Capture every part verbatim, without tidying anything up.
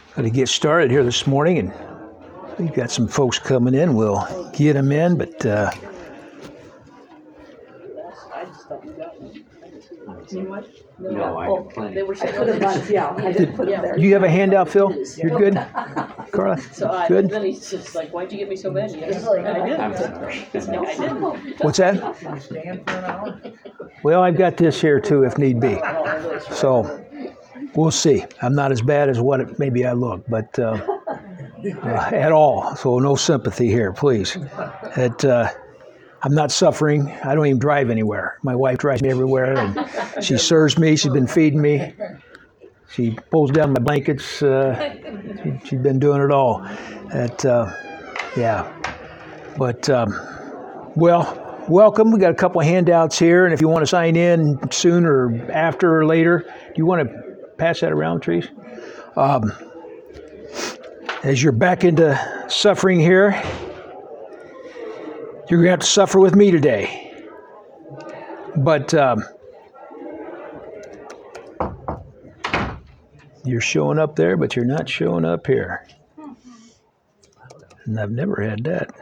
Got to get started here this morning, and we've got some folks coming in. We'll get them in, but uh, No, I have plenty. They were I put them on, yeah, I didn't put them there. do you have a handout, Phil? You're good, Carla? So I, Good. then he's just like, why'd you get me so bad? Yes, I I'm did. sorry. No, I didn't. What's that? Well, I've got this here too, if need be. So we'll see. I'm not as bad as what it, maybe I look, but uh, uh, at all. So no sympathy here, please. It, uh, I'm not suffering. I don't even drive anywhere. My wife drives me everywhere, and she serves me. She's been feeding me. She pulls down my blankets. Uh, she, she's been doing it all. That, uh, yeah. But, um, well, welcome. We got a couple of handouts here, and if you want to sign in soon or after or later, do you want to pass that around, Trees? Um, as you're back into suffering here, you're going to have to suffer with me today. But um, you're showing up there, but you're not showing up here. And I've never had that.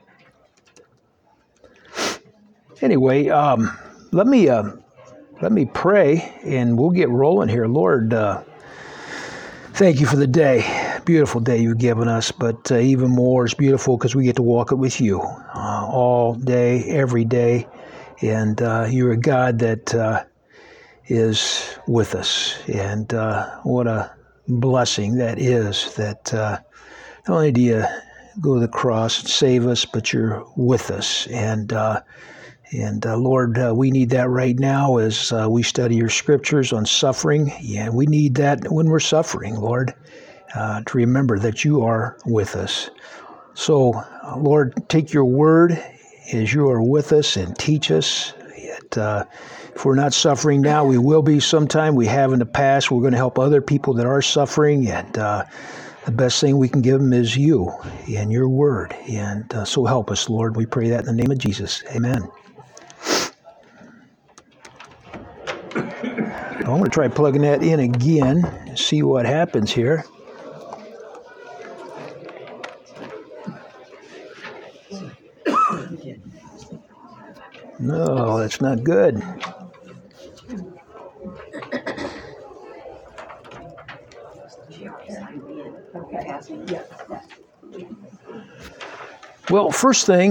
Anyway, um, let me uh, let me pray, and we'll get rolling here. Lord, uh, thank you for the day. Beautiful day you've given us, but uh, even more is beautiful because we get to walk it with you uh, all day, every day. And uh, you're a God that uh, is with us. And uh, what a blessing that is, that uh, not only do you go to the cross and save us, but you're with us. And uh, And uh, Lord, uh, we need that right now as uh, we study your scriptures on suffering. Yeah, we need that when we're suffering, Lord, uh, to remember that you are with us. So, uh, Lord, take your word as you are with us and teach us. Yet, uh, if we're not suffering now, we will be sometime. We have in the past. We're going to help other people that are suffering. And uh, the best thing we can give them is you and your word. And uh, so help us, Lord. We pray that in the name of Jesus. Amen. I'm going to try plugging that in again and see what happens here. No, that's not good. Well, first thing,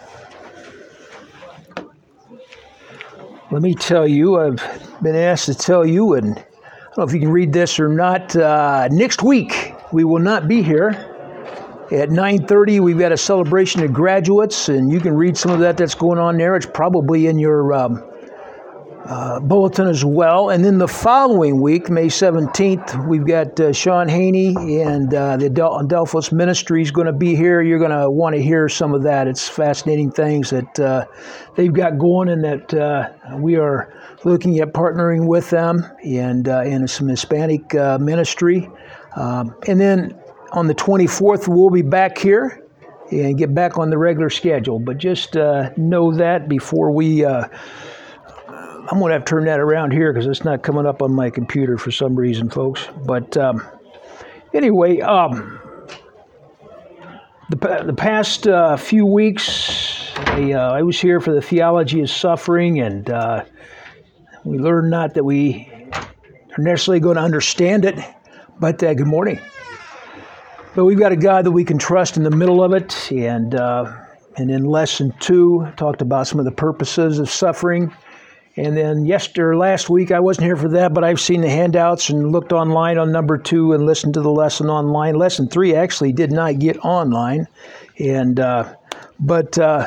let me tell you, I've been asked to tell you, and I don't know if you can read this or not, uh, next week we will not be here. At nine thirty, we've got a celebration of graduates, and you can read some of that that's going on there. It's probably in your um, uh, bulletin as well. And then the following week, May seventeenth, we've got uh, Sean Haney and uh, the Adel- Adelphos Ministry is going to be here. You're going to want to hear some of that. It's fascinating things that uh, they've got going, and that uh, we are looking at partnering with them and uh, in some Hispanic uh, ministry. Um, and then on the twenty-fourth, we'll be back here and get back on the regular schedule. But just uh, know that before we, uh, I'm going to have to turn that around here because it's not coming up on my computer for some reason, folks. But um, anyway, um, the, the past uh, few weeks, I, uh, I was here for the Theology of Suffering, and uh, we learned not that we are necessarily going to understand it, but uh, good morning. But we've got a God that we can trust in the middle of it. And uh, and in lesson two, talked about some of the purposes of suffering. And then yesterday, last week, I wasn't here for that, but I've seen the handouts and looked online on number two and listened to the lesson online. Lesson three actually did not get online. And uh, but uh,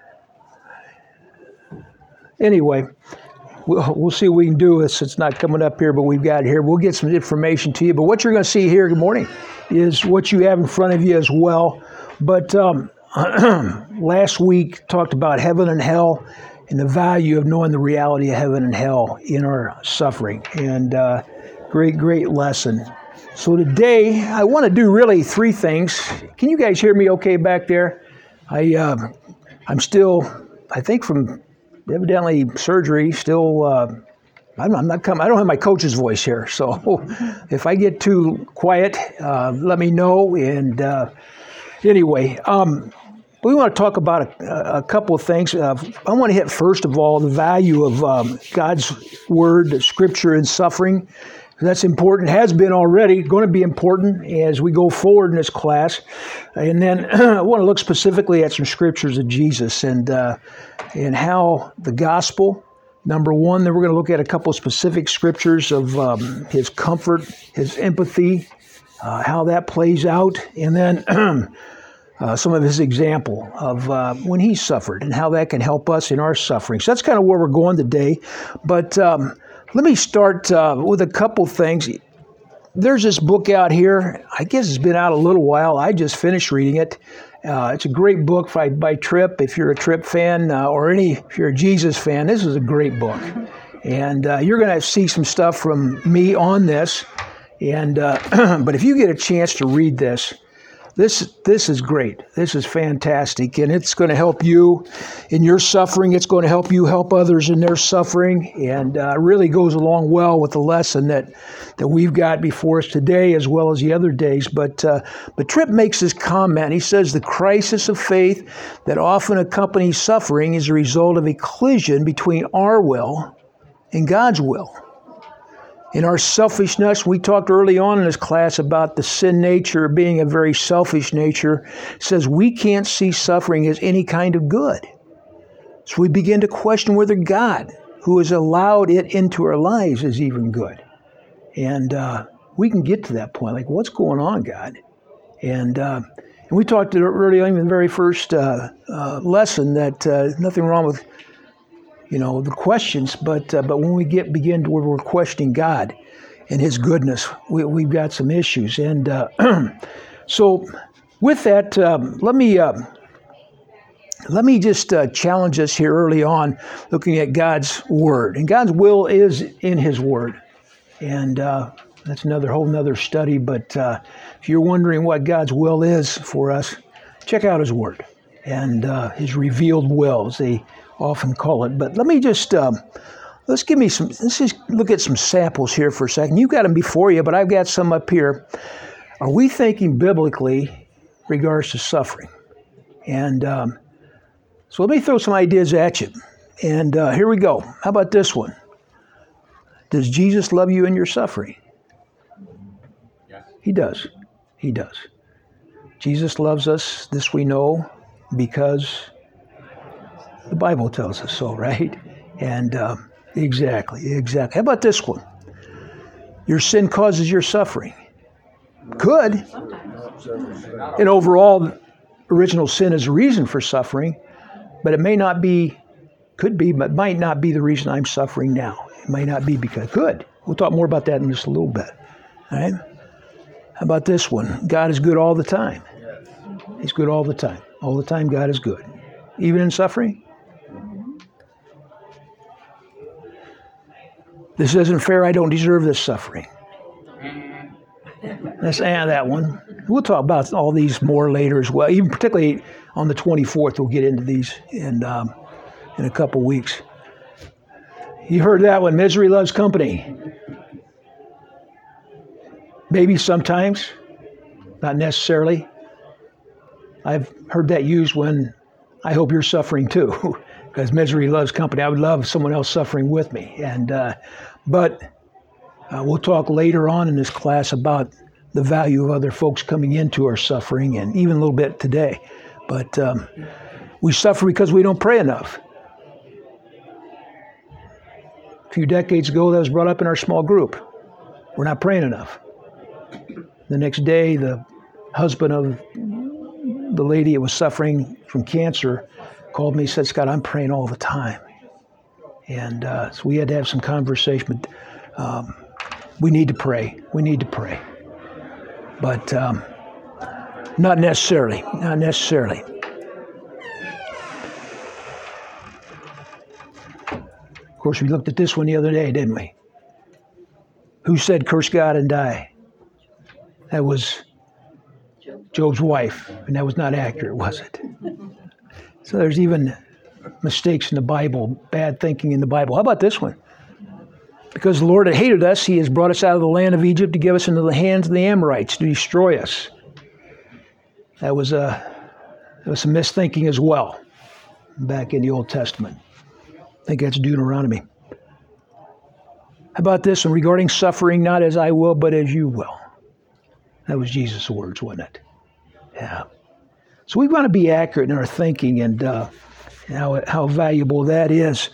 anyway, we'll, we'll see what we can do. It's, it's not coming up here, but we've got it here. We'll get some information to you. But what you're going to see here, good morning, is what you have in front of you as well. But um, last week talked about heaven and hell and the value of knowing the reality of heaven and hell in our suffering. And uh, great, great lesson. So today I want to do really three things. Can you guys hear me okay back there? I, uh, I'm still, I think from evidently surgery, still uh, I'm, I'm not coming. I don't have my coach's voice here, so if I get too quiet, uh, let me know. And uh, anyway, um, we want to talk about a, a couple of things. Uh, I want to hit first of all the value of um, God's Word, Scripture, and suffering. That's important. Has been already. Going to be important as we go forward in this class. And then I want to look specifically at some scriptures of Jesus and uh, and how the gospel. Number one, then we're going to look at a couple of specific scriptures of um, his comfort, his empathy, uh, how that plays out, and then uh, some of his example of uh, when he suffered and how that can help us in our suffering. So that's kind of where we're going today. But um, let me start uh, with a couple things. There's this book out here. I guess it's been out a little while. I just finished reading it. Uh, it's a great book by, by Tripp. If you're a Tripp fan uh, or any, if you're a Jesus fan, this is a great book. And uh, you're going to see some stuff from me on this. And uh, but if you get a chance to read this, this this is great. This is fantastic, and it's going to help you in your suffering. It's going to help you help others in their suffering, and uh, really goes along well with the lesson that that we've got before us today, as well as the other days. But uh, but Tripp makes this comment. He says the crisis of faith that often accompanies suffering is a result of a collision between our will and God's will. In our selfishness, we talked early on in this class about the sin nature being a very selfish nature. It says we can't see suffering as any kind of good. So we begin to question whether God, who has allowed it into our lives, is even good. And uh, we can get to that point, like, what's going on, God? And uh, and we talked early on in the very first uh, uh, lesson that uh, nothing wrong with you know, the questions, but uh, but when we get begin to where we're questioning God and His goodness, we, we've got some issues. And uh, so, with that, um, let me uh, let me just uh, challenge us here early on, looking at God's Word, and God's will is in His Word, and uh, that's another whole another study. But uh, if you're wondering what God's will is for us, check out His Word and uh, His revealed will, as they often call it. But let me just, um, let's give me some, let's just look at some samples here for a second. You've got them before you, but I've got some up here. Are we thinking biblically regards to suffering? And um, so let me throw some ideas at you. And uh, here we go. How about this one? Does Jesus love you in your suffering? Yes. He does. He does. Jesus loves us, this we know, because the Bible tells us so, right? And um, exactly, exactly. How about this one? Your sin causes your suffering. Could. And overall, original sin is a reason for suffering, but it may not be, could be, but might not be the reason I'm suffering now. It may not be because, could. We'll talk more about that in just a little bit. All right? How about this one? God is good all the time. He's good all the time. All the time, God is good. Even in suffering? This isn't fair. I don't deserve this suffering. Let's add that one. We'll talk about all these more later as well. Even particularly on the twenty-fourth, we'll get into these in um, in a couple weeks. You heard that one. Misery loves company. Maybe sometimes, not necessarily. I've heard that used when I hope you're suffering too. Because misery loves company. I would love someone else suffering with me. And uh, but uh, we'll talk later on in this class about the value of other folks coming into our suffering, and even a little bit today. But um, we suffer because we don't pray enough. A few decades ago, that was brought up in our small group. We're not praying enough. The next day, the husband of the lady that was suffering from cancer called me and said, Scott, I'm praying all the time. And uh, so we had to have some conversation. But um, we need to pray. We need to pray. But um, not necessarily. Not necessarily. Of course, we looked at this one the other day, didn't we? Who said, curse God and die? That was Job's wife. And that was not accurate, was it? So there's even mistakes in the Bible, bad thinking in the Bible. How about this one? Because the Lord had hated us, he has brought us out of the land of Egypt to give us into the hands of the Amorites to destroy us. That was a, that was some misthinking as well back in the Old Testament. I think that's Deuteronomy. How about this one? Regarding suffering, not as I will, but as you will. That was Jesus' words, wasn't it? Yeah. So we want to be accurate in our thinking and uh, how, how valuable that is.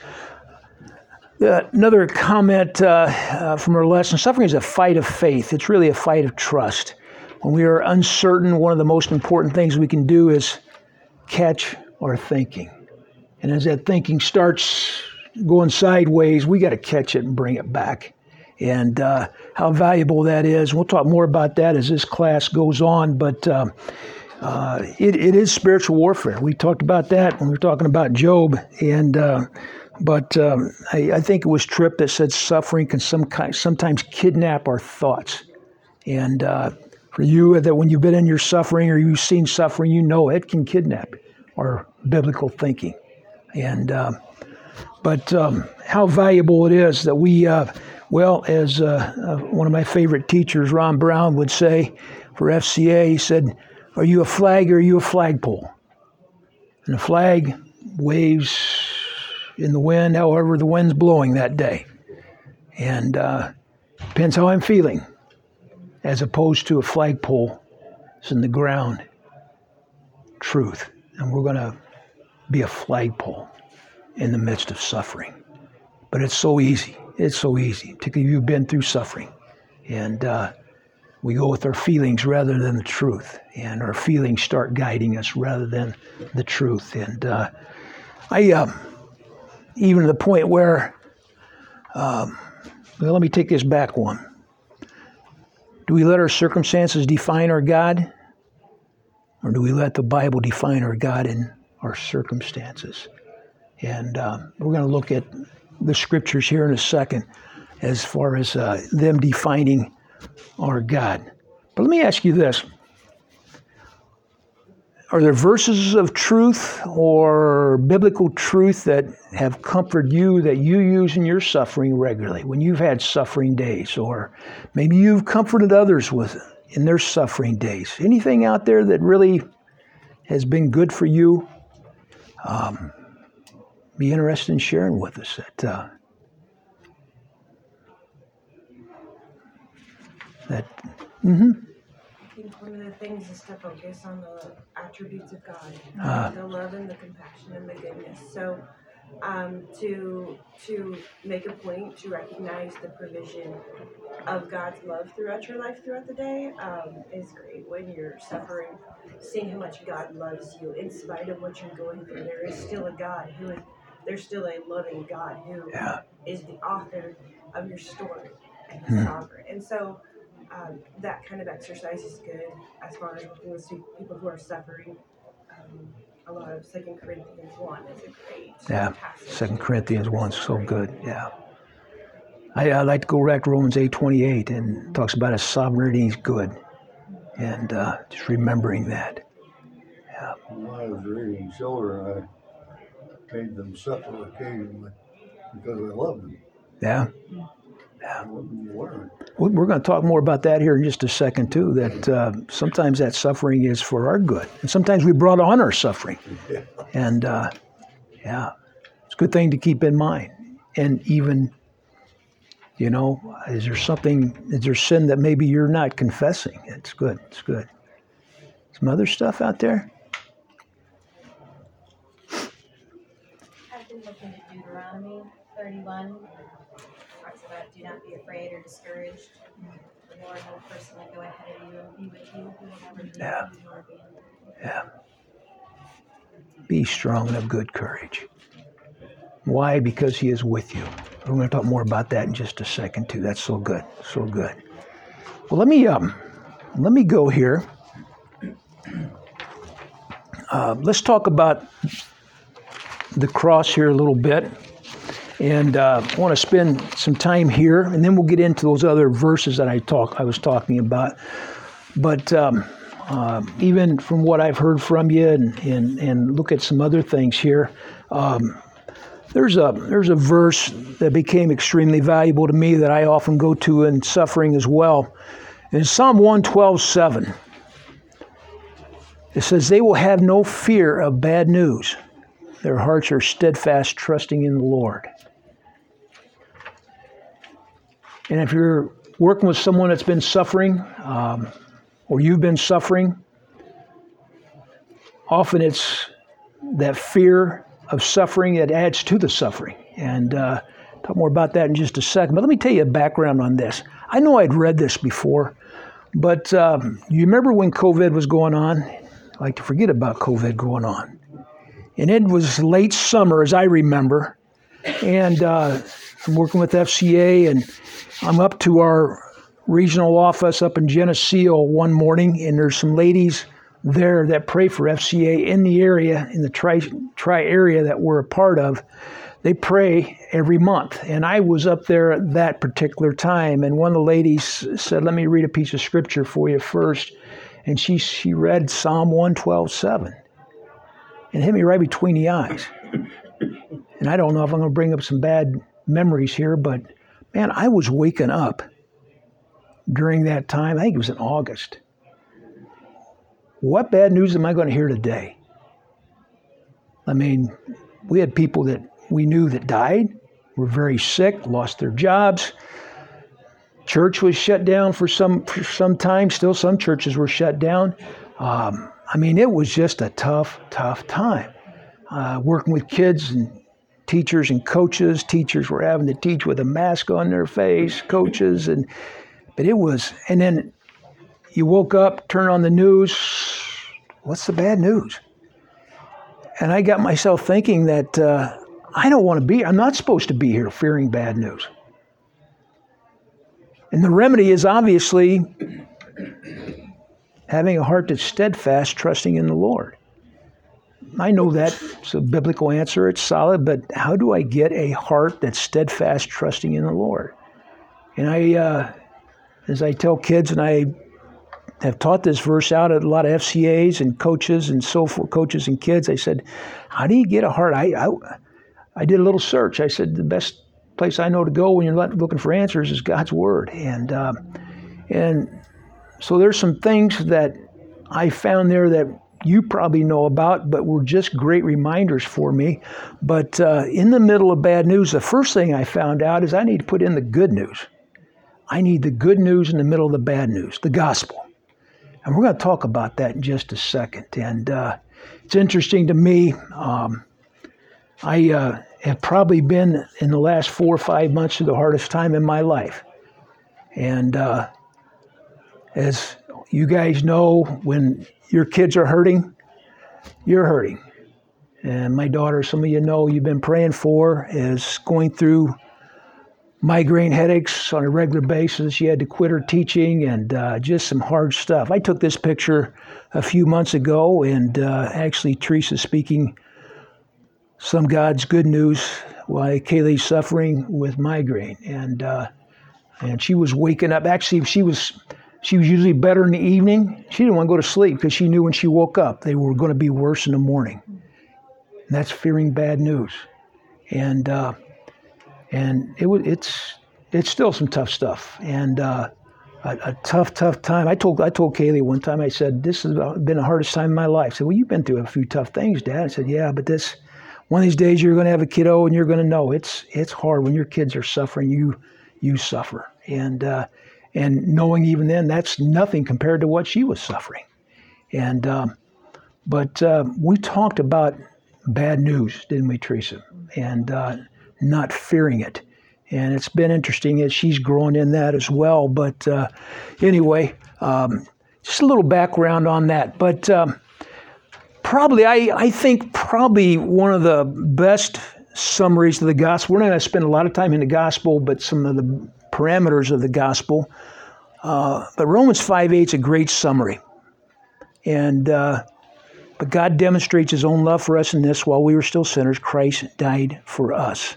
Uh, another comment uh, uh, from our lesson, suffering is a fight of faith. It's really a fight of trust. When we are uncertain, one of the most important things we can do is catch our thinking. And as that thinking starts going sideways, we got to catch it and bring it back. And uh, how valuable that is. We'll talk more about that as this class goes on, but uh, uh, it, it is spiritual warfare. We talked about that when we were talking about Job. And uh, But um, I, I think it was Tripp that said suffering can some kind, sometimes kidnap our thoughts. And uh, for you, that when you've been in your suffering or you've seen suffering, you know it can kidnap our biblical thinking. And uh, but um, how valuable it is that we, uh, well, as uh, uh, one of my favorite teachers, Ron Brown, would say for F C A, he said, "Are you a flag or are you a flagpole?" And the flag waves in the wind, however the wind's blowing that day. And uh, depends how I'm feeling, as opposed to a flagpole. It's in the ground. Truth. And we're going to be a flagpole in the midst of suffering. But it's so easy. It's so easy, particularly if you've been through suffering. And uh, we go with our feelings rather than the truth. And our feelings start guiding us rather than the truth. And uh, I... Uh, even to the point where, um, well, let me take this back one. Do we let our circumstances define our God? Or do we let the Bible define our God in our circumstances? And uh, we're going to look at the scriptures here in a second as far as uh, them defining our God. But let me ask you this. Are there verses of truth or biblical truth that have comforted you that you use in your suffering regularly when you've had suffering days, or maybe you've comforted others with in their suffering days? Anything out there that really has been good for you? Um, be interested in sharing with us. That uh, that. Mm-hmm. I think one of the things is to focus on the attributes of God, Uh, the love and the compassion and the goodness. So um, to to make a point to recognize the provision of God's love throughout your life throughout the day um, is great. When you're suffering, seeing how much God loves you in spite of what you're going through, there is still a God who is, there's still a loving God who Yeah. is the author of your story and Hmm. the sovereign. And so Um, that kind of exercise is good as far as working with people who are suffering. Um, a lot of Second Corinthians one is a great Yeah, passage. Second Corinthians one, so good. Yeah, I, I like to go back to Romans eight twenty eight and talks about his sovereignty. He's good, and uh, just remembering that. Yeah, When I was raising children, I made them suffer occasionally because I loved them. yeah. I wouldn't learn. We- We're going to talk more about that here in just a second too. That uh, sometimes that suffering is for our good, and sometimes we brought on our suffering. Yeah. And uh, yeah, it's a good thing to keep in mind. And even, you know, is there something, is there sin that maybe you're not confessing? It's good. It's good. Some other stuff out there? I've been looking at Deuteronomy thirty-one. Talks about do not be afraid or discouraged. The Lord will personally go ahead of you and be with you. He will never leave Yeah. you nor abandon you. Yeah. Be strong and of good courage. Why? Because he is with you. We're going to talk more about that in just a second too. That's so good. So good. Well, let me um, let me go here. Uh, let's talk about the cross here a little bit. And uh, I want to spend some time here, and then we'll get into those other verses that I talk I was talking about. But um, uh, even from what I've heard from you, and, and, and look at some other things here, um, There's a there's a verse that became extremely valuable to me that I often go to in suffering as well. In Psalm one twelve, seven, it says, "They will have no fear of bad news. Their hearts are steadfast, trusting in the Lord." And if you're working with someone that's been suffering, um, or you've been suffering, often it's that fear of suffering that adds to the suffering. And uh, talk more about that in just a second. But let me tell you a background on this. I know I'd read this before, but um, you remember when COVID was going on? I like to forget about COVID going on. And it was late summer, as I remember. And uh, I'm working with F C A, and I'm up to our regional office up in Geneseo one morning, and there's some ladies there that pray for F C A in the area, in the tri, tri area that we're a part of. They pray every month. And I was up there at that particular time, and one of the ladies said, "Let me read a piece of scripture for you first." And she she read Psalm one twelve, seven. And it hit me right between the eyes. And I don't know if I'm going to bring up some bad memories here, but man, I was waking up during that time. I think it was in August. What bad news am I going to hear today? I mean, we had people that we knew that died, were very sick, lost their jobs. Church was shut down for some for some time. Still, some churches were shut down. Um, I mean, it was just a tough, tough time. Uh, working with kids and teachers and coaches. Teachers were having to teach with a mask on their face, coaches. and But it was, and then you woke up, turn on the news, what's the bad news? And I got myself thinking that uh, I don't want to be, I'm not supposed to be here fearing bad news. And the remedy is obviously having a heart that's steadfast, trusting in the Lord. I know that's a biblical answer, it's solid, but how do I get a heart that's steadfast, trusting in the Lord? And I, uh, as I tell kids, and I have taught this verse out at a lot of F C As and coaches and so forth, coaches and kids, I said, how do you get a heart? I, I, I did a little search. I said, the best place I know to go when you're looking for answers is God's Word. And, uh, and so there's some things that I found there that you probably know about, but were just great reminders for me. But uh, in the middle of bad news, the first thing I found out is I need to put in the good news. I need the good news in the middle of the bad news, the gospel. And we're going to talk about that in just a second. And uh, it's interesting to me. Um, I uh, have probably been in the last four or five months through the hardest time in my life. And uh, as you guys know, when your kids are hurting, you're hurting. And my daughter, some of you know, you've been praying for, is going through migraine headaches on a regular basis. She had to quit her teaching, and uh, just some hard stuff. I took this picture a few months ago, and uh, actually Teresa's speaking some God's good news while Kaylee's suffering with migraine. And uh, and she was waking up. Actually, she was she was usually better in the evening. She didn't want to go to sleep because she knew when she woke up they were going to be worse in the morning. And that's fearing bad news. And uh, and it was it's it's still some tough stuff, and uh, a, a tough tough time. I told I told Kaylee one time, I said, this has been the hardest time in my life. I said, well, you've been through a few tough things, Dad. I said, yeah, but this one of these days you're going to have a kiddo, and you're going to know it's it's hard when your kids are suffering. You you suffer, and uh, and knowing even then that's nothing compared to what she was suffering. And um, but uh, we talked about bad news, didn't we, Teresa? And uh, not fearing it. And it's been interesting as she's grown in that as well. But uh, anyway, um, just a little background on that. But um, probably, I, I think probably one of the best summaries of the gospel, we're not going to spend a lot of time in the gospel, but some of the parameters of the gospel. Uh, but Romans five eight is a great summary. And uh, but God demonstrates his own love for us in this: while we were still sinners, Christ died for us.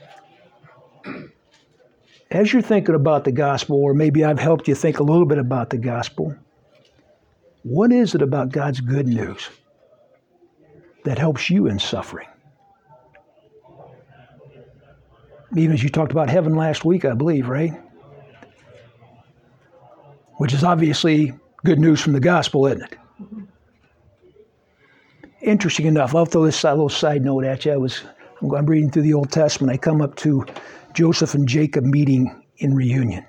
As you're thinking about the gospel, or maybe I've helped you think a little bit about the gospel, what is it about God's good news that helps you in suffering? Even as you talked about heaven last week, I believe, right? Which is obviously good news from the gospel, isn't it? Interesting enough, I'll throw this little side note at you. I was, I'm reading through the Old Testament. I come up to Joseph and Jacob meeting in reunion.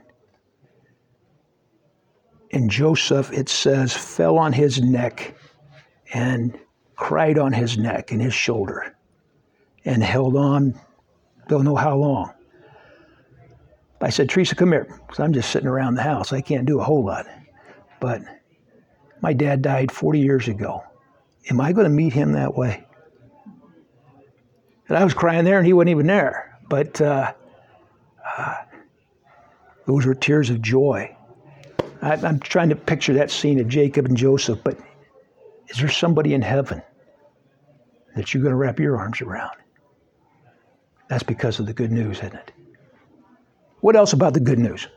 And Joseph, it says, fell on his neck and cried on his neck and his shoulder and held on, don't know how long. I said, Teresa, come here, because I'm just sitting around the house. I can't do a whole lot. But my dad died forty years ago. Am I going to meet him that way? And I was crying there, and he wasn't even there. But uh, uh, those were tears of joy. I, I'm trying to picture that scene of Jacob and Joseph, but is there somebody in heaven that you're going to wrap your arms around? That's because of the good news, isn't it? What else about the good news?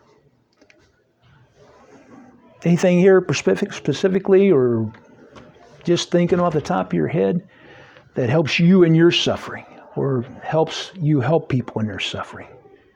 Anything here specific, specifically or just thinking off the top of your head that helps you in your suffering or helps you help people in their suffering?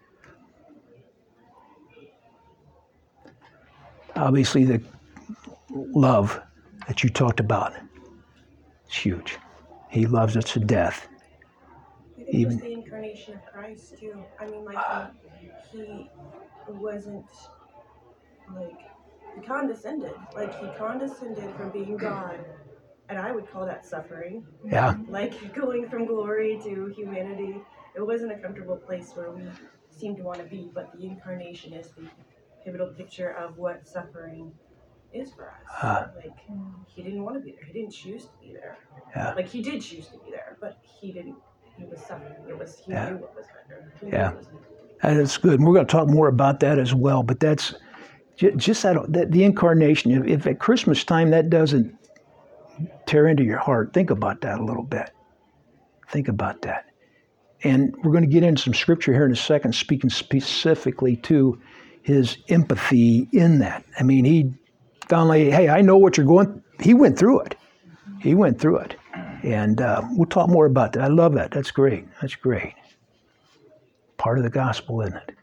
Obviously, the love that you talked about is huge. He loves us to death. I think Even just the incarnation of Christ too. I mean, like he, he wasn't like he condescended. Like he condescended from being God, and I would call that suffering. Yeah. Like going from glory to humanity. It wasn't a comfortable place where we seem to want to be. But the incarnation is the pivotal picture of what suffering is for us. Uh, like he didn't want to be there. He didn't choose to be there. Yeah. Like he did choose to be there, but he didn't. He was suffering. It was he Yeah. knew what was better. He Yeah. knew what was better. And it's good. And we're going to talk more about that as well. But that's ju- just that, that the incarnation. If, if at Christmas time that doesn't tear into your heart, think about that a little bit. Think about that. And we're going to get into some scripture here in a second, speaking specifically to his empathy in that. I mean, he found like, hey, I know what you're going. He went through it. He went through it. And uh, we'll talk more about that. I love that. That's great. That's great. Part of the gospel, isn't it?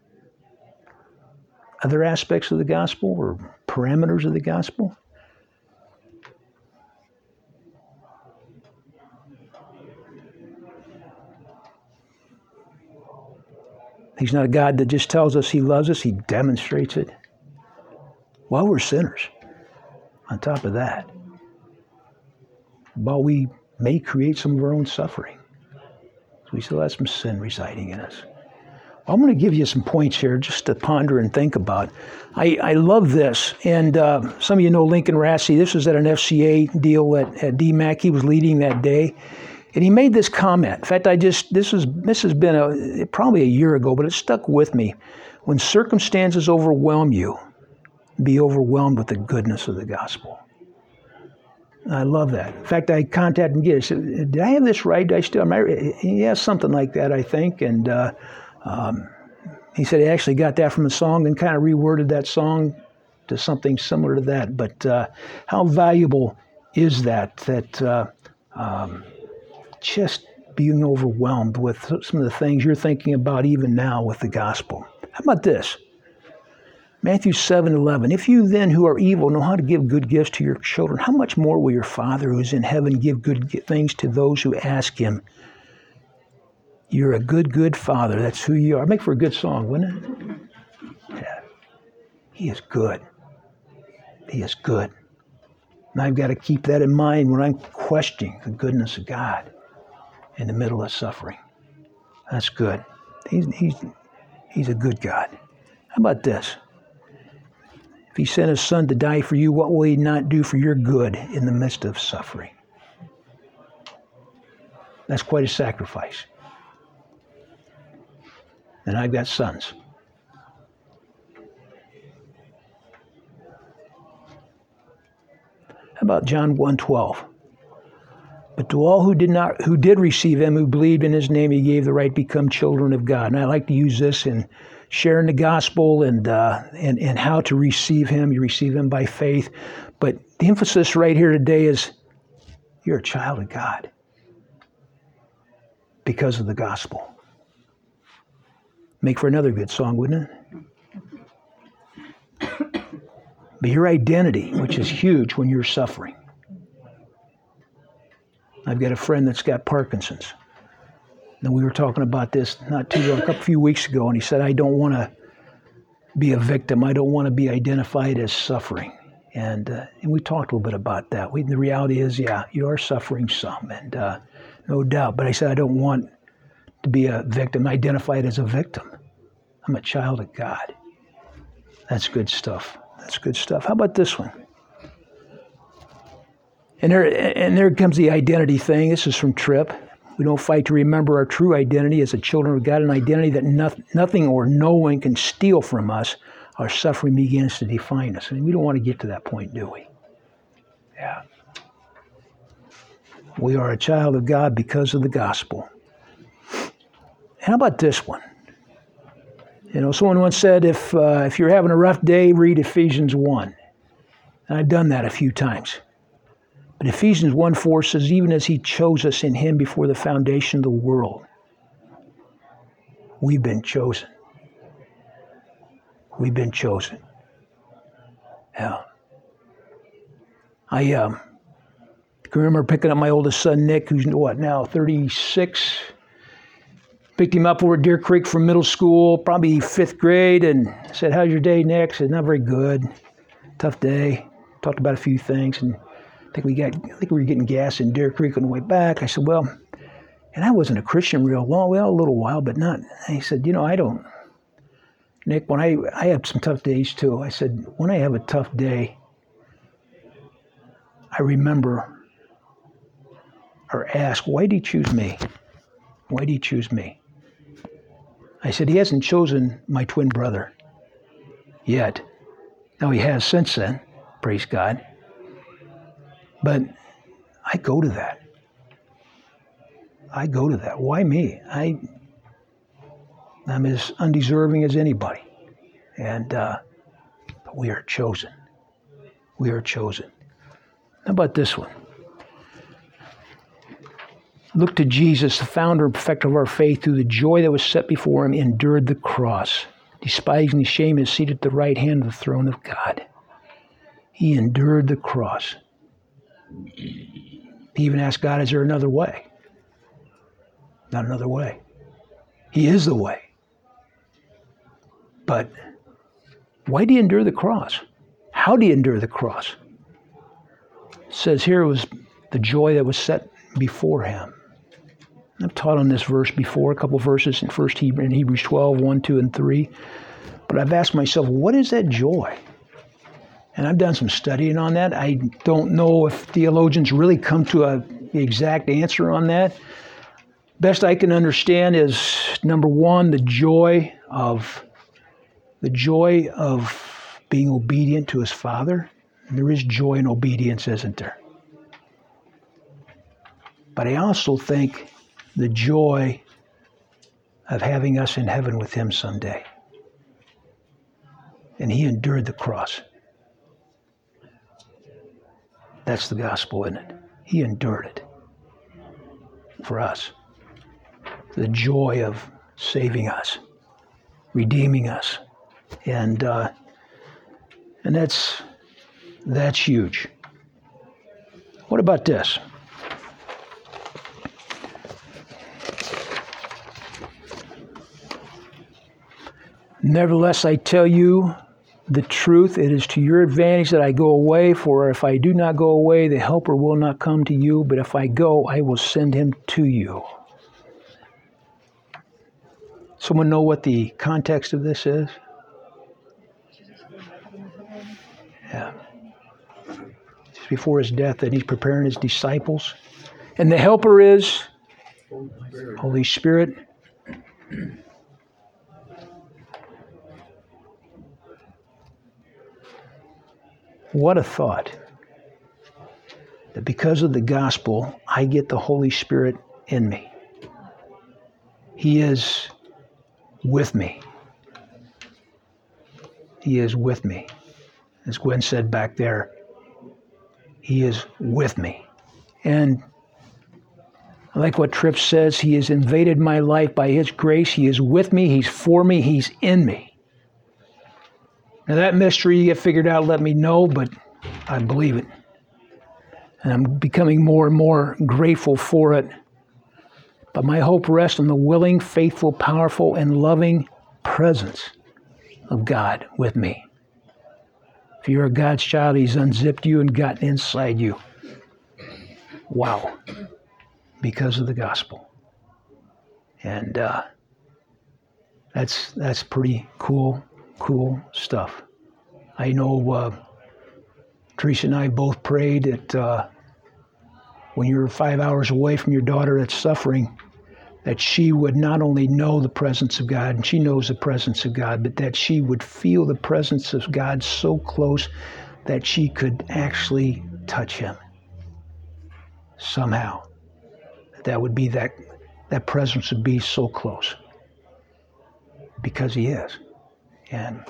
Other aspects of the gospel or parameters of the gospel? He's not a God that just tells us he loves us. He demonstrates it while we're sinners. On top of that, while we may create some of our own suffering, we still have some sin residing in us. Well, I'm going to give you some points here just to ponder and think about. I, I love this, and uh, some of you know Lincoln Rassi. This was at an F C A deal at, at D MAC. He was leading that day. And he made this comment. In fact, I just, this was, this has been a, probably a year ago, but it stuck with me. When circumstances overwhelm you, be overwhelmed with the goodness of the gospel. And I love that. In fact, I contacted him again. I said, did I have this right? Did I still, am I, yeah, something like that, I think. And uh, um, he said he actually got that from a song and kind of reworded that song to something similar to that. But uh, how valuable is that, that, uh, um, just being overwhelmed with some of the things you're thinking about even now with the gospel. How about this? Matthew seven eleven. If you then who are evil know how to give good gifts to your children, how much more will your Father who is in heaven give good things to those who ask him? You're a good, good Father. That's who you are. Make for a good song, wouldn't it? Yeah. He is good. He is good. And I've got to keep that in mind when I'm questioning the goodness of God in the middle of suffering. That's good. He's, he's, he's a good God. How about this? If he sent his son to die for you, what will he not do for your good in the midst of suffering? That's quite a sacrifice. And I've got sons. How about John one twelve? But to all who did not, who did receive him, who believed in his name, he gave the right to become children of God. And I like to use this in sharing the gospel and uh, and and how to receive him. You receive him by faith, but the emphasis right here today is you're a child of God because of the gospel. Make for another good song, wouldn't it? But your identity, which is huge when you're suffering. I've got a friend that's got Parkinson's. And we were talking about this not too long, a couple few weeks ago, and he said, I don't want to be a victim. I don't want to be identified as suffering. And uh, and we talked a little bit about that. We, the reality is, yeah, you are suffering some, and uh, no doubt. But I said, I don't want to be a victim, identified as a victim. I'm a child of God. That's good stuff. That's good stuff. How about this one? And there, and there comes the identity thing. This is from Tripp. We don't fight to remember our true identity as the children of God, an identity that no, nothing or no one can steal from us. Our suffering begins to define us. And we don't want to get to that point, do we? Yeah. We are a child of God because of the gospel. How about this one? You know, someone once said, if uh, if you're having a rough day, read Ephesians one. And I've done that a few times. But Ephesians one four says, even as he chose us in him before the foundation of the world, we've been chosen. We've been chosen. Yeah. I um, can remember picking up my oldest son, Nick, who's what now, thirty-six. Picked him up over at Deer Creek from middle school, probably fifth grade, and said, how's your day, Nick? I said, not very good. Tough day. Talked about a few things, and I think we got, I think we were getting gas in Deer Creek on the way back. I said, well, and I wasn't a Christian real long, well, a little while, but not. And he said, you know, I don't, Nick, when I, I have some tough days too. I said, when I have a tough day, I remember or ask, why did he choose me? Why did he choose me? I said, he hasn't chosen my twin brother yet. Now he has since then, praise God. But I go to that. I go to that. Why me? I, I'm as undeserving as anybody. And uh, but we are chosen. We are chosen. How about this one? Look to Jesus, the founder and perfecter of our faith, through the joy that was set before him, endured the cross, despising the shame, is seated at the right hand of the throne of God. He endured the cross. He even asked God, is there another way? Not another way. He is the way. But why did he endure the cross? How did he endure the cross? It says here it was the joy that was set before him. I've taught on this verse before, a couple verses in First Hebrew, in Hebrews twelve, one, two, and three. But I've asked myself, what is that joy? And I've done some studying on that. I don't know if theologians really come to a, the exact answer on that. Best I can understand is, number one, the joy of the joy of being obedient to his Father. And there is joy in obedience, isn't there? But I also think the joy of having us in heaven with him someday. And he endured the cross. That's the gospel, isn't it? He endured it for us. The joy of saving us, redeeming us. And uh, and that's that's huge. What about this? Nevertheless, I tell you the truth, it is to your advantage that I go away, for if I do not go away, the Helper will not come to you, but if I go, I will send him to you. Someone know what the context of this is? Yeah. Just before his death, that he's preparing his disciples. And the Helper is Holy Spirit. What a thought. That because of the gospel, I get the Holy Spirit in me. He is with me. He is with me. As Gwen said back there, he is with me. And I like what Tripp says. He has invaded my life by His grace. He is with me. He's for me. He's in me. Now that mystery you get figured out, let me know, but I believe it. And I'm becoming more and more grateful for it. But my hope rests on the willing, faithful, powerful, and loving presence of God with me. If you're a God's child, He's unzipped you and gotten inside you. Wow. Because of the gospel. And uh, that's that's pretty cool, cool stuff. I know uh, Teresa and I both prayed that uh, when you're five hours away from your daughter that's suffering, that she would not only know the presence of God, and she knows the presence of God, but that she would feel the presence of God so close that she could actually touch Him somehow. That would be that, that presence would be so close. Because He is. And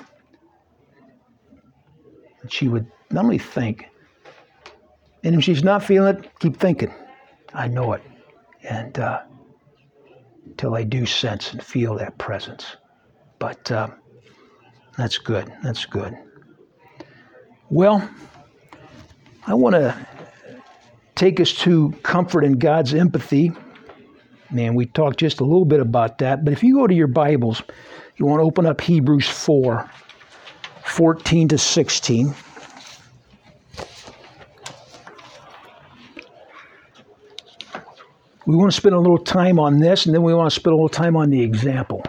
she would not only think, and if she's not feeling it, keep thinking. I know it. And uh, until I do sense and feel that presence. But uh, that's good. That's good. Well, I want to take us to comfort in God's empathy. Man, we talked just a little bit about that. But if you go to your Bibles, you want to open up Hebrews four, fourteen to sixteen. We want to spend a little time on this, and then we want to spend a little time on the example.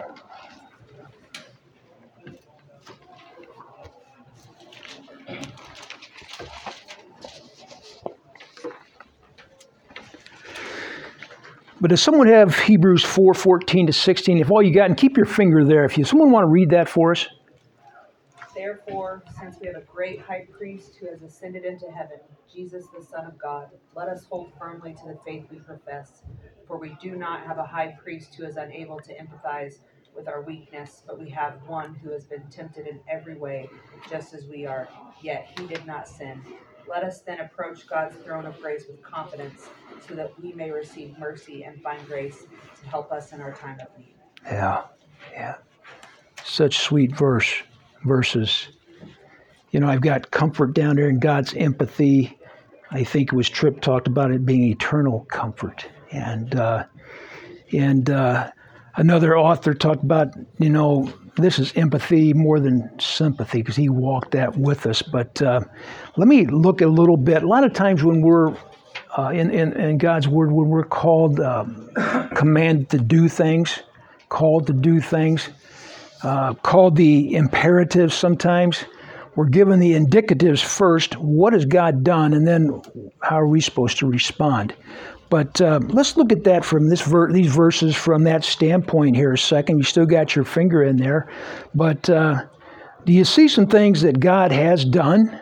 But does someone have Hebrews four, fourteen to sixteen? If all you got, and keep your finger there. If you someone want to read that for us. Therefore, since we have a great high priest who has ascended into heaven, Jesus the Son of God, let us hold firmly to the faith we profess. For we do not have a high priest who is unable to empathize with our weakness, but we have one who has been tempted in every way, just as we are, yet he did not sin. Let us then approach God's throne of grace with confidence, so that we may receive mercy and find grace to help us in our time of need. Yeah, yeah. Such sweet verse, verses. You know, I've got comfort down there in God's empathy. I think it was Tripp talked about it being eternal comfort. And uh, and uh, another author talked about, you know, this is empathy more than sympathy, because he walked that with us. But uh, let me look a little bit. A lot of times when we're uh, in, in, in God's Word, when we're called, um, commanded to do things, called to do things, uh, called the imperatives sometimes, we're given the indicatives first. What has God done? And then how are we supposed to respond? But uh, let's look at that from this ver- these verses from that standpoint here a second. You still got your finger in there. But uh, do you see some things that God has done?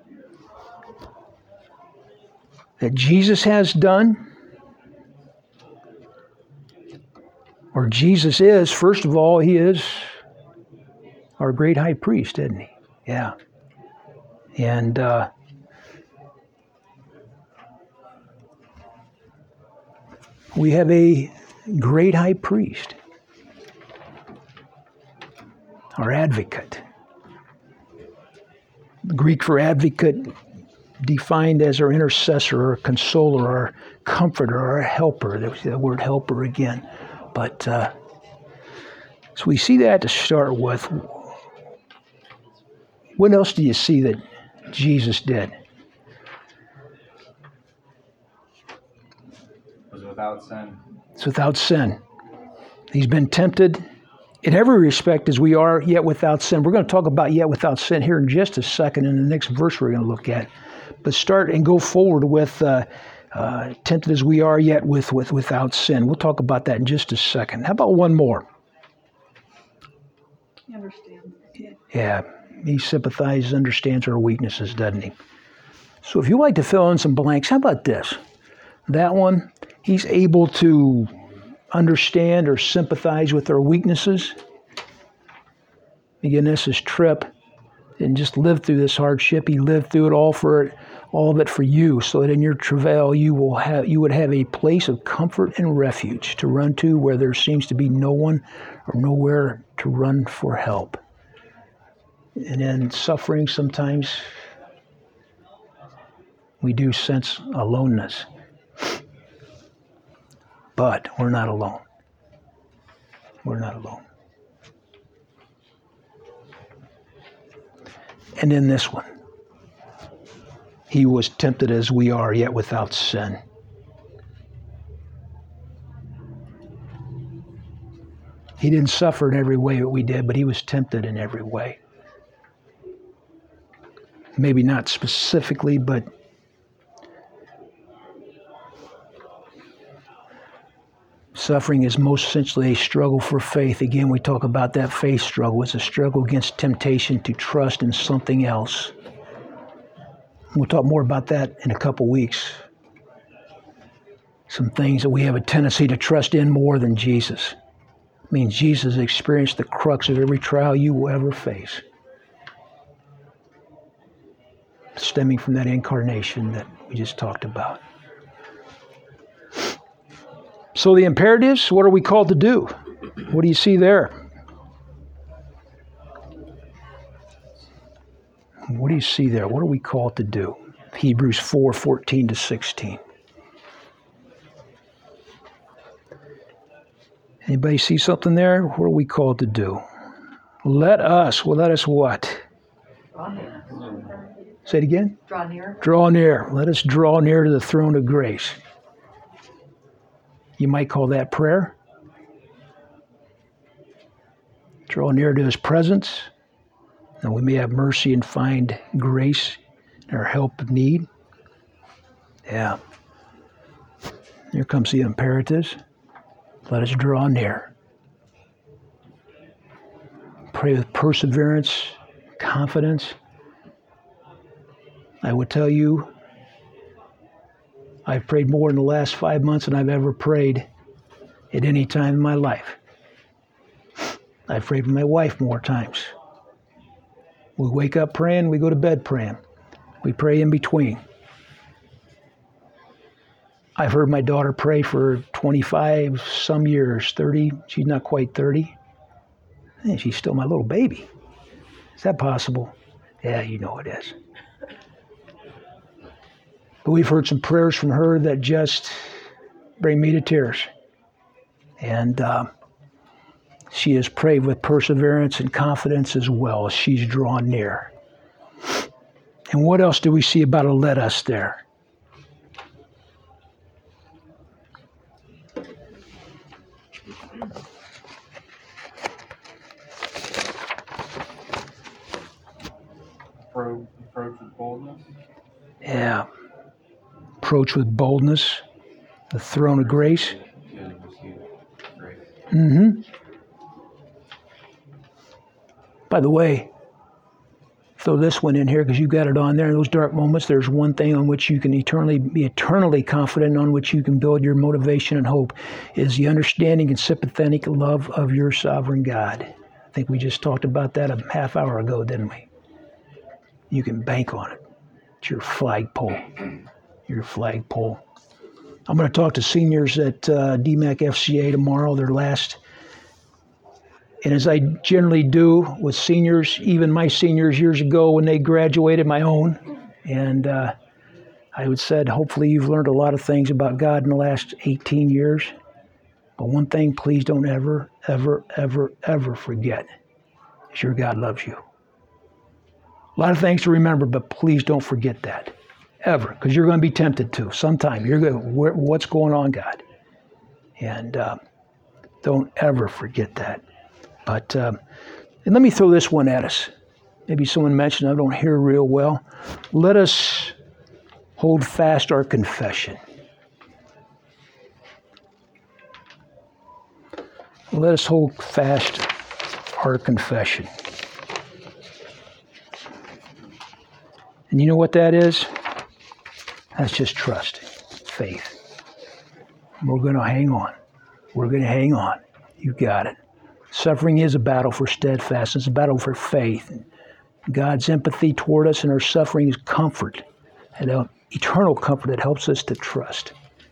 That Jesus has done? Or Jesus is, first of all, He is our great high priest, isn't He? Yeah. And uh, we have a great high priest, our advocate. The Greek for advocate defined as our intercessor, or consoler, or comforter, or helper. There's the word helper again. But uh, so we see that to start with. What else do you see that Jesus did? Was without sin. It's without sin. He's been tempted in every respect as we are, yet without sin. We're going to talk about yet without sin here in just a second in the next verse we're going to look at. But start and go forward with uh, uh, tempted as we are, yet with, with without sin. We'll talk about that in just a second. How about one more? You understand. Yeah, He sympathizes, understands our weaknesses, doesn't He? So if you like to fill in some blanks, how about this? That one, He's able to understand or sympathize with our weaknesses. Again, this is Tripp. didn't just live through this hardship. He lived through it all for all of it for you, so that in your travail you will have you would have a place of comfort and refuge to run to where there seems to be no one or nowhere to run for help. And in suffering, sometimes we do sense aloneness. But we're not alone. We're not alone. And in this one, he was tempted as we are, yet without sin. He didn't suffer in every way that we did, but he was tempted in every way. Maybe not specifically, but suffering is most essentially a struggle for faith. Again, we talk about that faith struggle. It's a struggle against temptation to trust in something else. We'll talk more about that in a couple weeks. Some things that we have a tendency to trust in more than Jesus. I mean, Jesus experienced the crux of every trial you will ever face, stemming from that incarnation that we just talked about. So the imperatives, what are we called to do? What do you see there? What do you see there? What are we called to do? Hebrews four, fourteen to sixteen. Anybody see something there? What are we called to do? Let us, well, let us what? Draw near. Say it again? Draw near. Draw near. Let us draw near to the throne of grace. You might call that prayer. Draw near to his presence, and we may have mercy and find grace in our help of need. Yeah. Here comes the imperatives. Let us draw near. Pray with perseverance, confidence. I would tell you, I've prayed more in the last five months than I've ever prayed at any time in my life. I've prayed with my wife more times. We wake up praying, we go to bed praying. We pray in between. I've heard my daughter pray for twenty-five some years, thirty. She's not quite thirty. And she's still my little baby. Is that possible? Yeah, you know it is. But we've heard some prayers from her that just bring me to tears. And uh, she has prayed with perseverance and confidence as well as she's drawn near. And what else do we see about a let us there? Approach, approach with boldness. Yeah. Approach with boldness the throne of grace. Yeah, receive grace. Mm-hmm. By the way, throw this one in here because you got it on there. In those dark moments, there's one thing on which you can eternally be eternally confident, on which you can build your motivation and hope, is the understanding and sympathetic love of your sovereign God. I think we just talked about that a half hour ago, didn't we? You can bank on it. It's your flagpole. Your flagpole. I'm going to talk to seniors at uh, D M A C F C A tomorrow, their last. And as I generally do with seniors, even my seniors years ago when they graduated, my own, and uh, I would said, hopefully you've learned a lot of things about God in the last eighteen years. But one thing, please don't ever, ever, ever, ever forget is your God loves you. A lot of things to remember, but please don't forget that. Ever, because you're going to be tempted to sometime. You're going, where, what's going on, God? And uh, don't ever forget that. But um, and let me throw this one at us. Maybe someone mentioned, I don't hear real well. Let us hold fast our confession. Let us hold fast our confession. And you know what that is? That's just trust, faith. We're going to hang on. We're going to hang on. You got it. Suffering is a battle for steadfastness, a battle for faith. God's empathy toward us and our suffering is comfort, and an eternal comfort that helps us to trust.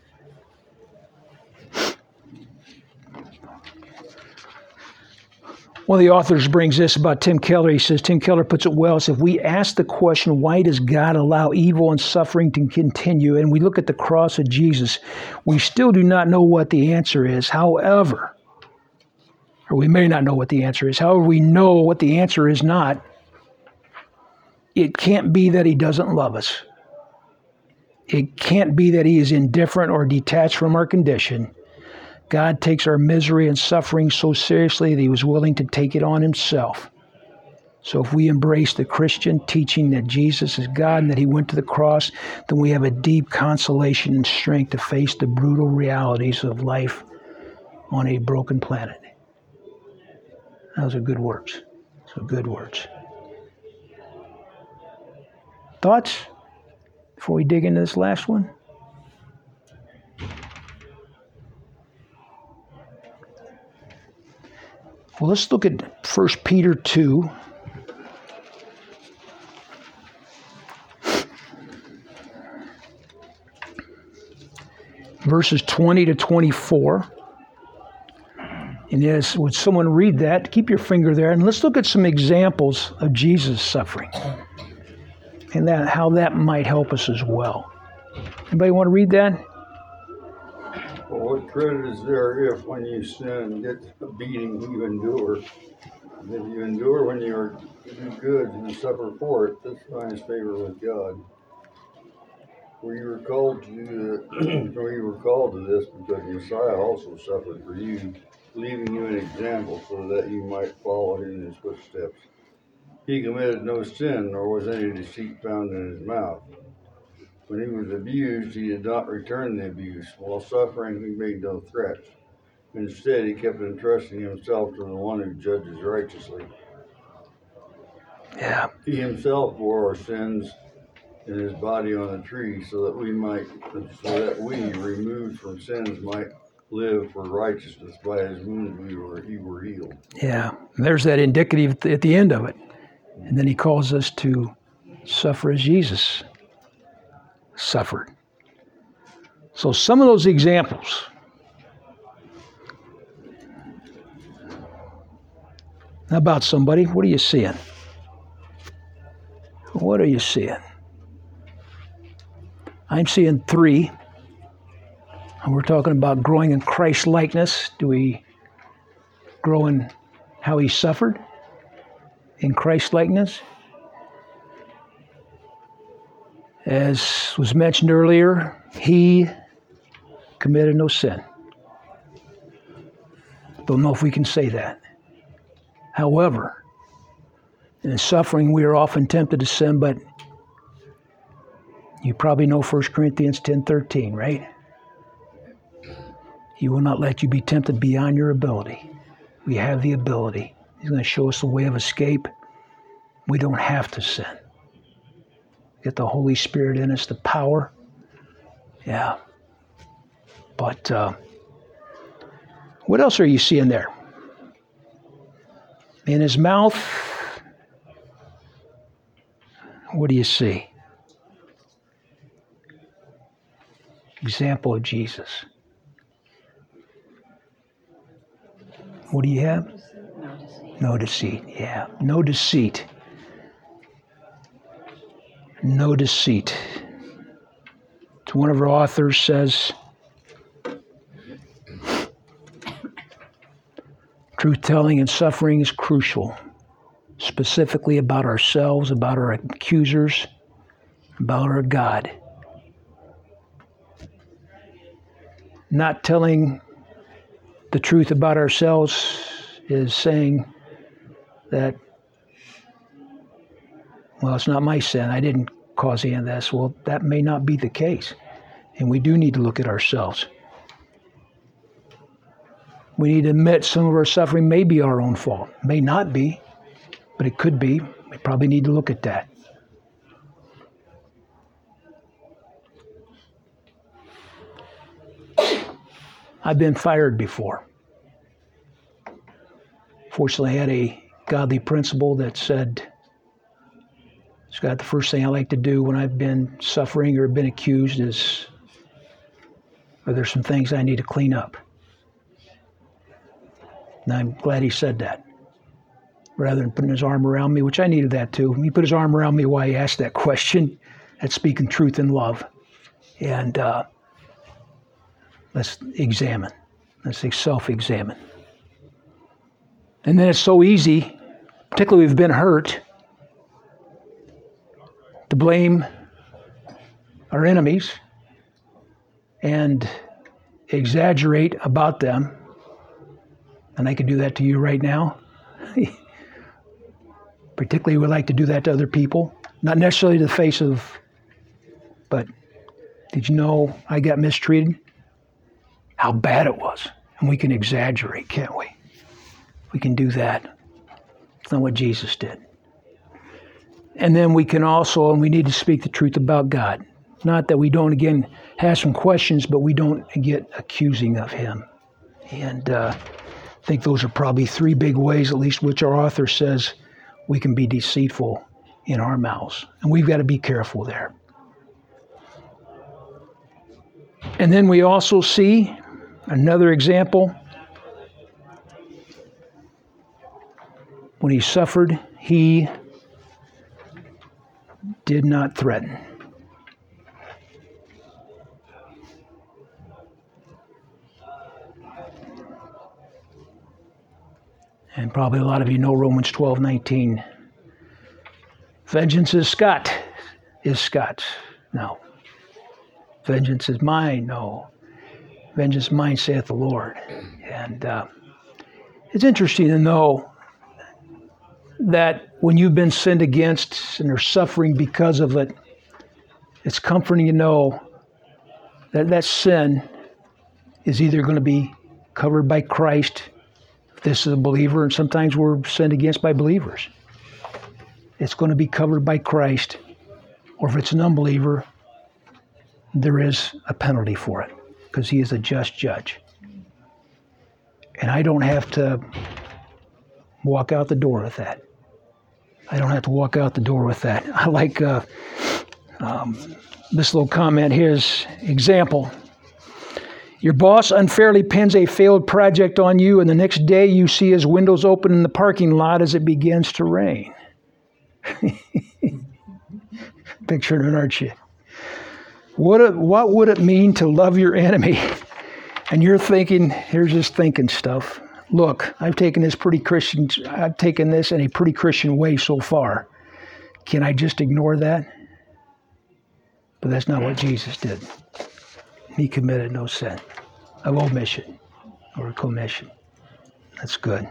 One of the authors brings this about Tim Keller. He says, Tim Keller puts it well. He says, if we ask the question, why does God allow evil and suffering to continue, and we look at the cross of Jesus, we still do not know what the answer is. However, or we may not know what the answer is. However, we know what the answer is not. It can't be that he doesn't love us. It can't be that he is indifferent or detached from our condition. God takes our misery and suffering so seriously that he was willing to take it on himself. So if we embrace the Christian teaching that Jesus is God and that he went to the cross, then we have a deep consolation and strength to face the brutal realities of life on a broken planet. Those are good words. So good words. Thoughts before we dig into this last one? Well, let's look at First Peter two. Verses twenty to twenty-four. And as would someone read that, keep your finger there, and let's look at some examples of Jesus' suffering and that how that might help us as well. Anybody want to read that? Well, what credit is there if when you sin and get a beating you endure? And if you endure when you are do good and suffer for it, this finds favor with God. For you were called to do the, for you were called to this because Messiah also suffered for you, leaving you an example so that you might follow in his footsteps. He committed no sin, nor was any deceit found in his mouth. When he was abused, he did not return the abuse. While suffering, he made no threats. Instead, he kept entrusting himself to the one who judges righteously. Yeah. He himself bore our sins in his body on the tree, so that we might, so that we, removed from sins, might live for righteousness. By his wounds we were, he were healed. Yeah. And there's that indicative at the end of it. And then he calls us to suffer as Jesus suffered. So some of those examples. How about somebody? What are you seeing? What are you seeing? I'm seeing three. And we're talking about growing in Christ likeness. Do we grow in how he suffered? In Christ likeness? As was mentioned earlier, he committed no sin. Don't know if we can say that. However, in suffering we are often tempted to sin, but you probably know First Corinthians ten thirteen, right? He will not let you be tempted beyond your ability. We have the ability. He's going to show us the way of escape. We don't have to sin. Get the Holy Spirit in us, the power. Yeah. But uh, what else are you seeing there? In his mouth, what do you see? Example of Jesus. What do you have? No deceit. No deceit. Yeah. No deceit. No deceit. So one of our authors says, truth-telling and suffering is crucial, specifically about ourselves, about our accusers, about our God. Not telling the truth about ourselves is saying that, well, it's not my sin. I didn't cause any of this. Well, that may not be the case. And we do need to look at ourselves. We need to admit some of our suffering may be our own fault. May not be, but it could be. We probably need to look at that. I've been fired before. Fortunately, I had a godly principal that said, Scott, the first thing I like to do when I've been suffering or been accused is, are there some things I need to clean up? And I'm glad he said that. Rather than putting his arm around me, which I needed that too. He put his arm around me while he asked that question. That's speaking truth in love. And uh, let's examine. Let's self-examine. And then it's so easy, particularly if we've been hurt, to blame our enemies and exaggerate about them. And I can do that to you right now. Particularly, we like to do that to other people. Not necessarily to the face of, but did you know I got mistreated? How bad it was. And we can exaggerate, can't we? We can do that. It's not what Jesus did. And then we can also, and we need to speak the truth about God. Not that we don't, again, have some questions, but we don't get accusing of him. And uh, I think those are probably three big ways, at least, which our author says we can be deceitful in our mouths. And we've got to be careful there. And then we also see another example. When he suffered, he did not threaten. And probably a lot of you know Romans twelve nineteen. Vengeance is Scott, is Scott's. No. Vengeance is mine. No. Vengeance is mine, saith the Lord. And uh, it's interesting to know that when you've been sinned against and are suffering because of it, it's comforting to know that that sin is either going to be covered by Christ, if this is a believer, and sometimes we're sinned against by believers. It's going to be covered by Christ, or if it's an unbeliever, there is a penalty for it, because he is a just judge. And I don't have to walk out the door with that. I don't have to walk out the door with that. I like uh, um, this little comment. Here's example. Your boss unfairly pins a failed project on you, and the next day you see his windows open in the parking lot as it begins to rain. Picturing it, aren't you? What, it, what would it mean to love your enemy? And you're thinking, here's this thinking stuff. Look, I've taken this pretty Christian, I've taken this in a pretty Christian way so far. Can I just ignore that? But that's not what Jesus did. He committed no sin of omission or commission. That's good.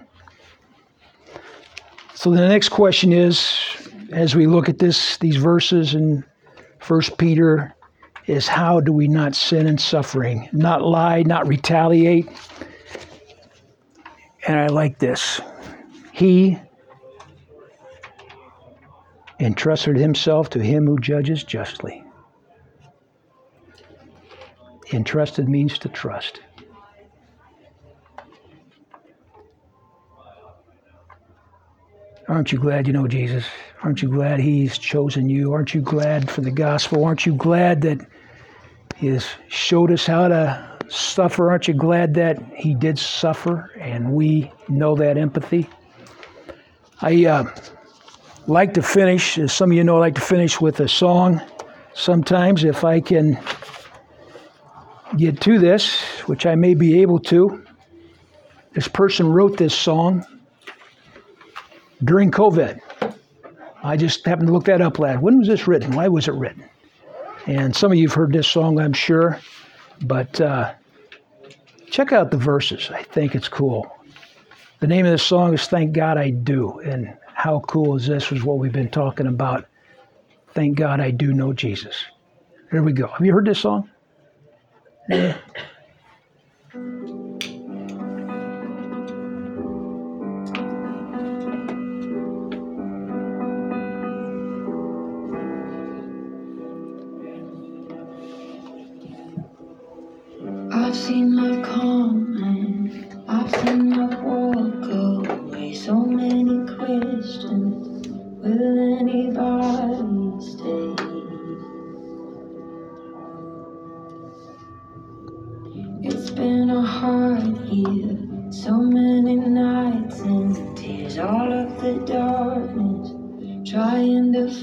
So the next question is, as we look at this, these verses in First Peter, is how do we not sin in suffering? Not lie, not retaliate. And I like this. He entrusted himself to him who judges justly. Entrusted means to trust. Aren't you glad you know Jesus? Aren't you glad he's chosen you? Aren't you glad for the gospel? Aren't you glad that he has showed us how to suffer? Aren't you glad that he did suffer and we know that empathy? I uh, like to finish, as some of you know, I like to finish with a song sometimes if I can get to this, which I may be able to. This person wrote this song during COVID. I just happened to look that up, lad. When was this written? Why was it written? And some of you have heard this song, I'm sure. But uh, check out the verses. I think it's cool. The name of the song is Thank God I Do. And how cool is this is what we've been talking about. Thank God I do know Jesus. Here we go. Have you heard this song? Yeah. I've seen love come and I've seen love walk away. So many questions. Will anybody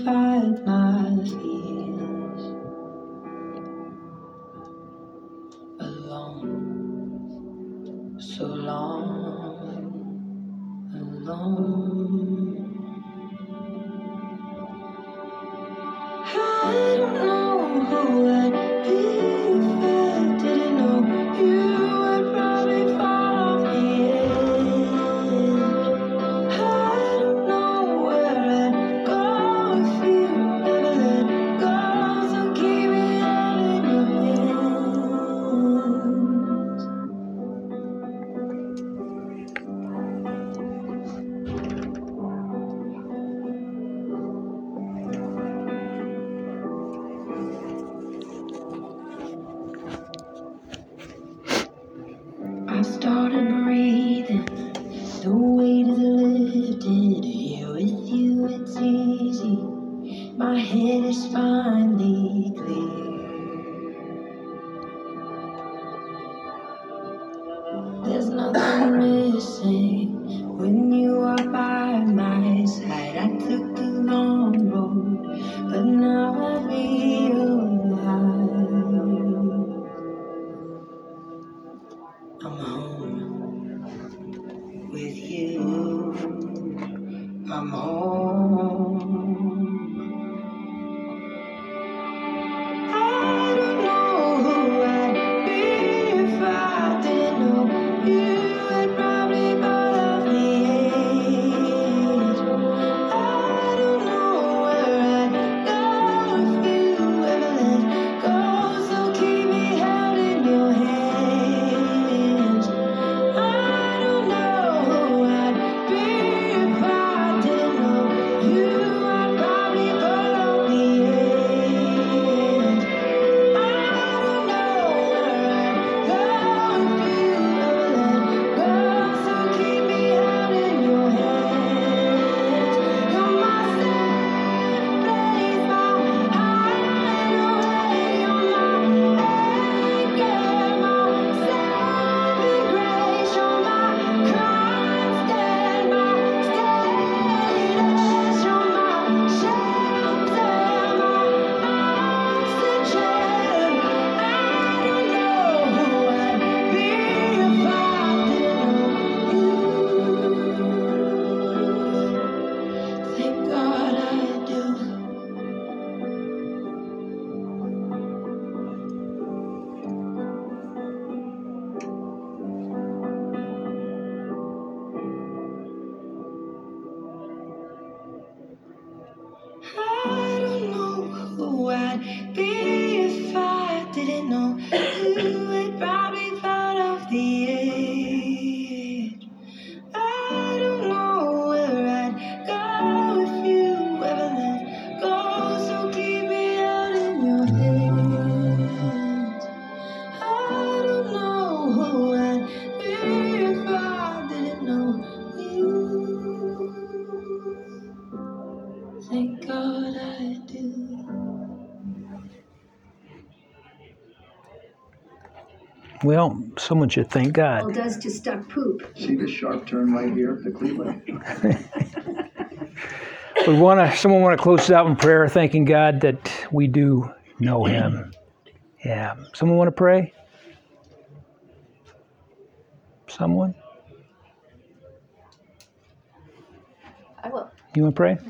fight my fears alone, so long alone. I don't know who I'd be if I didn't know you. I'd probably fall off the edge. I don't know where I'd go if you never let go. So keep me all in your hands. I started breathing, the weight is lifted. Here with you it's easy, my head is finally clear. There's nothing missing when you are by my side. I took the long road, but now I realize I'm home with you. I'm home. I don't know who I'd be if I didn't know you. I'd probably fall off the edge. I don't know where I'd go if you ever let go. So keep me held in your hands. I don't know who I'd be if I didn't know you. I'd probably fall off the edge. I don't know where I'd go if you ever let go. So keep me held in your hands. You're my safe place, my hideaway. You're my anchor, my saving grace. You're my constant, my status. You're my shelter, my oxygen. I don't know who I'd be if I didn't know you. Thank God I do. I don't know who I'd be if I didn't know you. I'd probably fall off the edge. I don't know where I'd go if you ever let go. So keep me out in your hands. I don't know who I'd be if I didn't know you. Thank God I do. Well, someone should thank Well, God. does to stuck poop. See this sharp turn right here to Cleveland? We want to. Someone want to close us out in prayer, thanking God that we do know Him. Yeah. Someone want to pray? Someone? I will. You want to pray?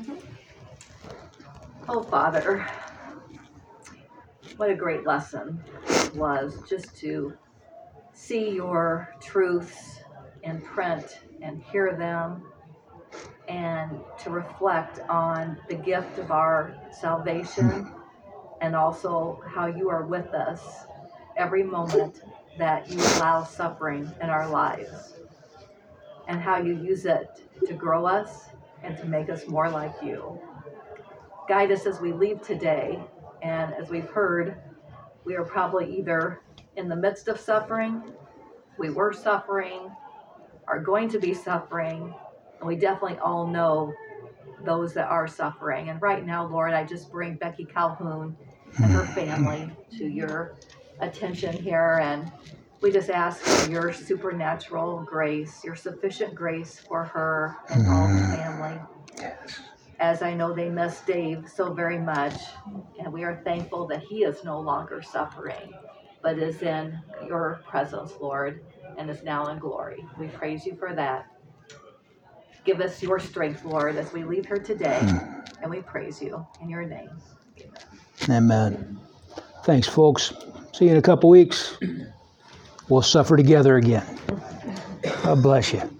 Oh, Father, what a great lesson it was just to see your truths in print and hear them, and to reflect on the gift of our salvation, and also how you are with us every moment that you allow suffering in our lives, and how you use it to grow us and to make us more like you. Guide us as we leave today, and as we've heard, we are probably either in the midst of suffering, we were suffering, are going to be suffering, and we definitely all know those that are suffering. And right now, Lord, I just bring Becky Calhoun and her family to your attention here, and we just ask for your supernatural grace, your sufficient grace for her and all the family. as I know they miss Dave so very much. And we are thankful that he is no longer suffering, but is in your presence, Lord, and is now in glory. We praise you for that. Give us your strength, Lord, as we leave here today, and we praise you in your name. Amen. Thanks, folks. See you in a couple weeks. We'll suffer together again. God bless you.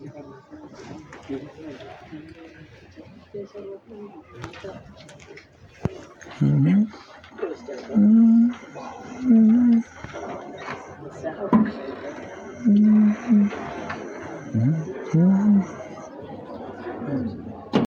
Mm-hmm. Mm-hmm.